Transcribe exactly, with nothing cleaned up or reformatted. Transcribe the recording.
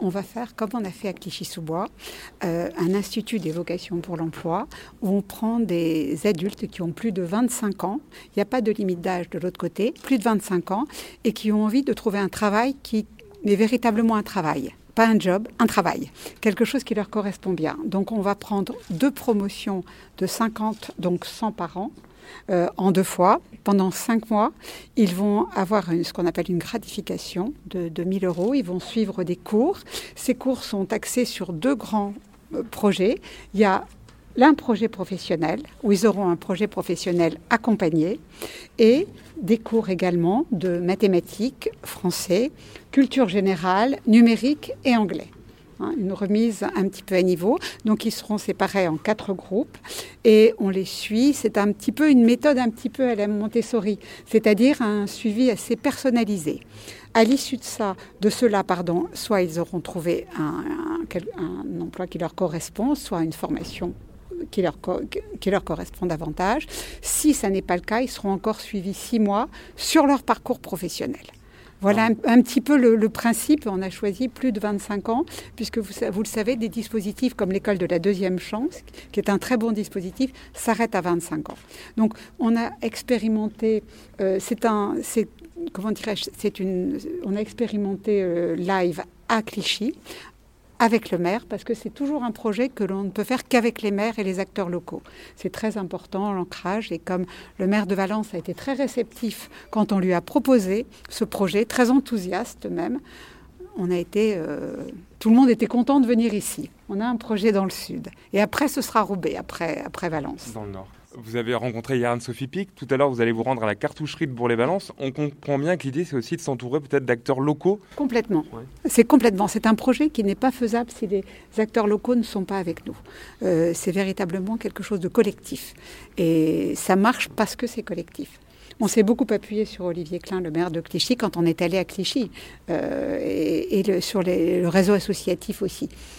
on va faire, comme on a fait à Clichy-sous-Bois, euh, un institut des vocations pour l'emploi où on prend des adultes qui ont plus de vingt-cinq ans, il n'y a pas de limite d'âge de l'autre côté, plus de vingt-cinq ans, et qui ont envie de trouver un travail qui est véritablement un travail. Pas un job, un travail, quelque chose qui leur correspond bien. Donc on va prendre deux promotions de cinquante, donc cent par an, Euh, en deux fois. Pendant cinq mois, ils vont avoir une, ce qu'on appelle une gratification de, de mille euros. Ils vont suivre des cours. Ces cours sont axés sur deux grands euh, projets. Il y a l'un projet professionnel, où ils auront un projet professionnel accompagné, et des cours également de mathématiques, français, culture générale, numérique et anglais. Une remise un petit peu à niveau. Donc, ils seront séparés en quatre groupes et on les suit. C'est un petit peu une méthode un petit peu à la Montessori, c'est-à-dire un suivi assez personnalisé. À l'issue de ça, de cela, pardon, soit ils auront trouvé un, un, un emploi qui leur correspond, soit une formation qui leur, qui leur correspond davantage. Si ça n'est pas le cas, ils seront encore suivis six mois sur leur parcours professionnel. Voilà un, un petit peu le, le principe. On a choisi plus de vingt-cinq ans, puisque vous, vous le savez, des dispositifs comme l'école de la deuxième chance, qui est un très bon dispositif, s'arrêtent à vingt-cinq ans. Donc, on a expérimenté, euh, c'est un, c'est, comment dirais-je, c'est une, on a expérimenté euh, live à Clichy, avec le maire, parce que c'est toujours un projet que l'on ne peut faire qu'avec les maires et les acteurs locaux. C'est très important, l'ancrage, et comme le maire de Valence a été très réceptif quand on lui a proposé ce projet, très enthousiaste même, on a été, euh, tout le monde était content de venir ici. On a un projet dans le sud. Et après, ce sera Roubaix, après, après Valence. Dans le nord. Vous avez rencontré hier Anne-Sophie Pic. Tout à l'heure, vous allez vous rendre à la cartoucherie de Bourg-les-Valence. On comprend bien que l'idée, c'est aussi de s'entourer peut-être d'acteurs locaux. Complètement. Ouais. C'est complètement. C'est un projet qui n'est pas faisable si les acteurs locaux ne sont pas avec nous. Euh, c'est véritablement quelque chose de collectif. Et ça marche parce que c'est collectif. On s'est beaucoup appuyé sur Olivier Klein, le maire de Clichy, quand on est allé à Clichy, euh, et, et le, sur les, le réseau associatif aussi.